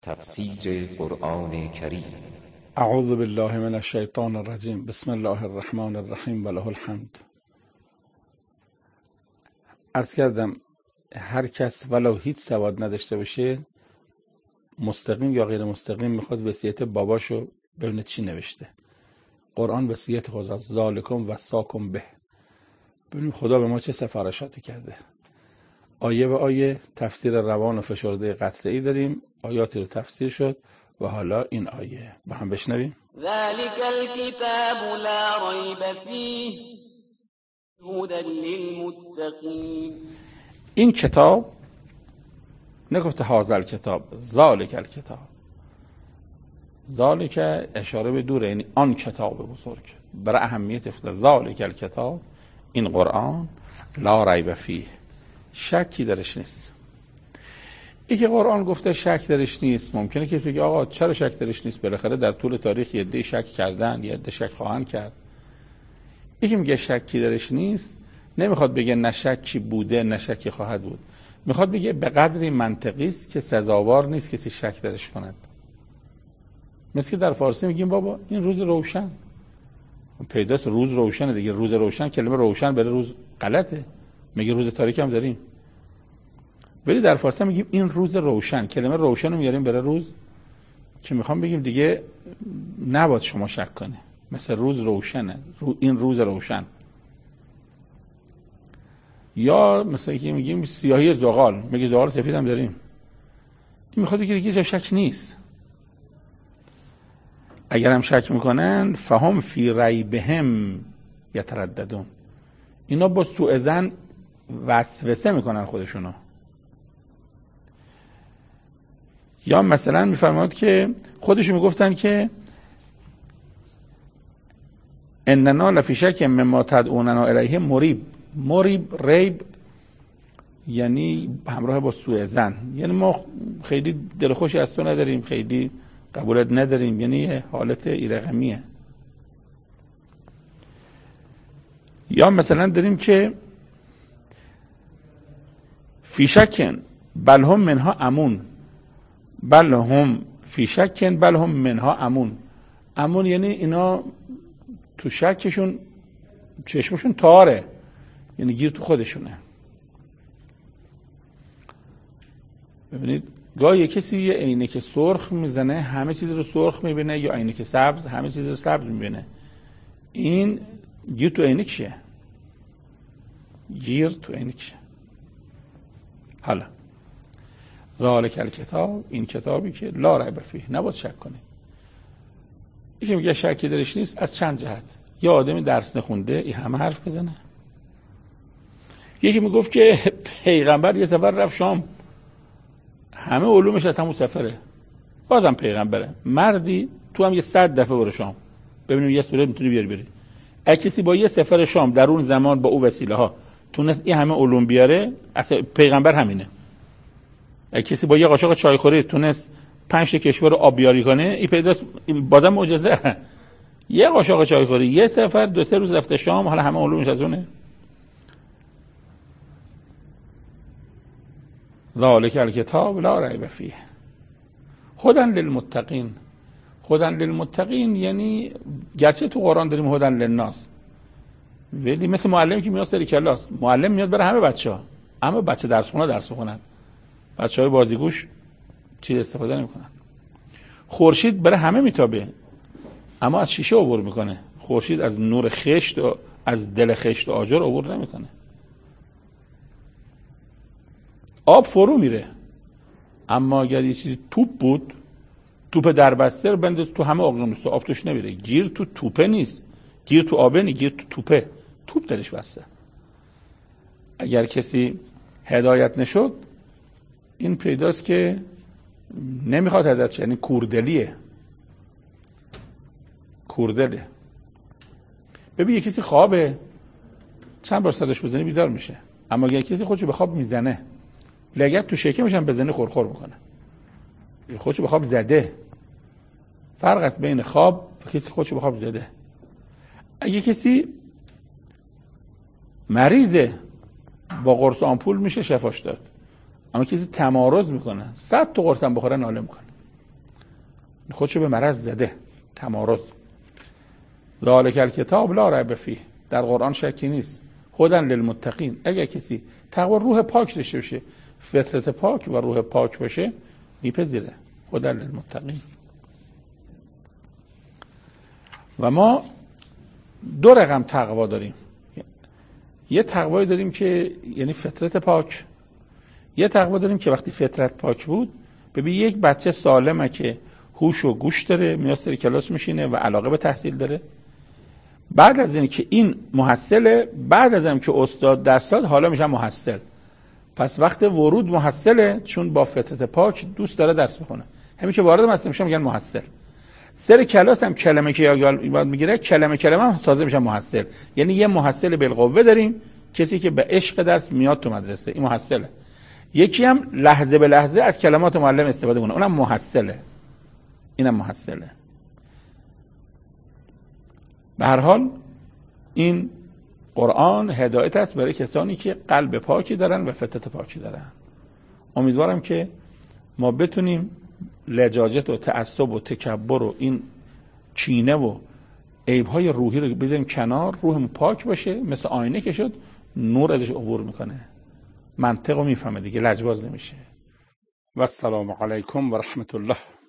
تفسیر قرآن کریم. اعوذ بالله من الشیطان الرجیم. بسم الله الرحمن الرحیم و له الحمد. عرض کردم هر کس ولو هیچ سواد نداشته باشه، مستقیم یا غیر مستقیم میخواد وصیت باباشو ببینه چی نوشته. قرآن وصیت خداست، ذالکم وصاکم به. ببینیم خدا به ما چه سفارشاتی کرده. آیه به آیه تفسیر روان و فشرده قطعی داریم. آیاتی رو تفسیر شد و حالا این آیه با هم بشنویم. ذلك الكتاب لا ريب فيه هدى للمتقين. این کتاب، نگفته هذا الکتاب، ذالک الکتاب. ذالک اشاره به دوره، یعنی آن کتاب بزرگ. برای اهمیت افتاد ذالک الکتاب، این قرآن، لا ریب فیه، شکی درش نیست. ای که قرآن گفته شک درش نیست، ممکنه که بگه آقا چرا شک درش نیست؟ بالاخره در طول تاریخ یه عده شک کردن، یه عده شک خواهند کرد. ای که میگه شکی درش نیست، نمیخواد بگه نه شکی بوده نه شکی خواهد بود. میخواد بگه به قدری منطقی است که سزاوار نیست کسی شک درش کند. مثل که در فارسی میگیم بابا این روز روشن، پیداست روز روشنه دیگه. روز روشن، کلمه روشن برای روز غلطه، میگه روز تاریک هم داریم، ولی در فارسی میگیم این روز روشن. کلمه روشن رو میاریم برای روز که میخوام بگیم دیگه نباید شما شک کنه. مثل روز روشنه، این روز روشن. یا مثلا که میگیم سیاهی زغال، میگه زغال سفید هم داریم. این میخواد بگه دیگه جا شک نیست. اگر هم شک میکنن فهم فی ریبهم یترددون، اینا با سوء ظن وسوسه میکنن خودشونو. یا مثلا میفرماد که خودشون میگفتن که اننا لفی شک مما تدعوننا الیه مریب. مریب، ریب یعنی همراه با سوء ظن، یعنی ما خیلی دل خوشی از تو نداریم، خیلی قبولت نداریم، یعنی حالت ایرقمیه. یا مثلا داریم که فی شکن بل هم منها امون، بل هم فی شکن بل هم منها امون. امون یعنی اینا تو شکشون چشمشون تاره، یعنی گیر تو خودشونه. ببینید گاهی کسی یه عینک سرخ میزنه همه چیز رو سرخ میبینه، یا عینک سبز همه چیز رو سبز میبینه. این گیر تو عینکشه، گیر تو عینکشه. حالا ذالک الکتاب، این کتابی که لا ریب فیه، نباید شک کنی. یکی میگه شکی درش نیست از چند جهت. یا آدمی درس نخونده این همه حرف بزنه. یکی میگفت که پیغمبر یه سفر رفت شام، همه علومش از همون سفره، بازم پیغمبره. مردی تو هم یه 100 دفعه برو شام ببینیم یه سوره میتونی بیاری. اگه کسی با یه سفر شام در اون زمان با او وسیله ها تونست این همه علوم بیاره، اصلا پیغمبر همینه. اگه کسی با یه قاشق چایخوری تونست 5 تا کشور رو آبیاری کنه، این پیداست بازم معجزه. یه قاشق چایخوری، یه سفر 2-3 روز رفته شام، حالا همه علومش از اونه. ذالک الکتاب لا ریب فیه هدی للمتقین. هدی للمتقین یعنی گرچه تو قرآن داریم هدی للناس، ولی مثل معلمی که میاد سر کلاس، معلم میاد برای همه بچه‌ها، اما بچه درس خونن، بچه‌های بازیگوش چیز استفاده نمی‌کنن. خورشید برای همه میتابه، اما از شیشه عبور میکنه. خورشید از نور خشت و از دل خشت و آجر عبور نمیکنه. آب فرو میره، اما اگر یه چیزی توپ بود، توپ دربسته رو بنداز تو همه اقیانوس، آب توش نمیره. گیر تو توپه نیست، گیر تو آبه نیست، گیر تو توپه، توپ درش بسته. اگر کسی هدایت نشد، این پیداست که نمیخواد هدایت شه، یعنی کوردلیه، کوردله. ببین یه کسی خوابه، چند بار صداش بزنی بیدار میشه، اما اگر کسی خودشو به خواب میزنه، لگد تو شکمش هم بزنی خورخور میکنه، خودشو به خواب زده. فرق است بین خواب و کسی خودشو به خواب زده. اگه کسی مریضه، با قرص آمپول میشه شفاش داد، اما کسی تمارض میکنه 100 تا قرص هم بخوره ناله میکنه. خودشو به مرض زده، تمارض. ذالک الکتاب لا ریب فیه، در قرآن شکی نیست. هدی للمتقین، اگه کسی تقوا روح پاک داشته باشه، فطرت پاک و روح پاک باشه، میپذیره. هدی للمتقین. و ما دو رقم تقوا داریم. یه تقوایی داریم که یعنی فطرت پاک، یه تقوا داریم که وقتی فطرت پاک بود، ببین یک بچه سالمه که هوش و گوش داره، میاد سر کلاس میشینه و علاقه به تحصیل داره. بعد از این که این محصله، بعد از این که استاد درس داد، حالا میشه محصل. پس وقت ورود محصله، چون با فطرت پاک دوست داره درس بخونه. همین که وارد مدرسه میشه میگن محصل. سر کلاس هم کلمه که یاد میگیره، کلمه هم تازه میشه محصل. یعنی یه محصل بالقوه داریم، کسی که به عشق درس میاد تو مدرسه، این محصله. یکی هم لحظه به لحظه از کلمات معلم استفاده کنه، اونم محصله. اینم محصله. به هر حال این قرآن هدایت است برای کسانی که قلب پاکی دارن و فطرت پاکی دارن. امیدوارم که ما بتونیم لجاجت و تعصب و تکبر و این کینه و عیب‌های روحی رو بذاریم کنار، روحمون پاک باشه، مثل آینه که شد نور ازش عبور میکنه، منطق رو میفهمه دیگه، لجباز نمیشه. و السلام علیکم و رحمت الله.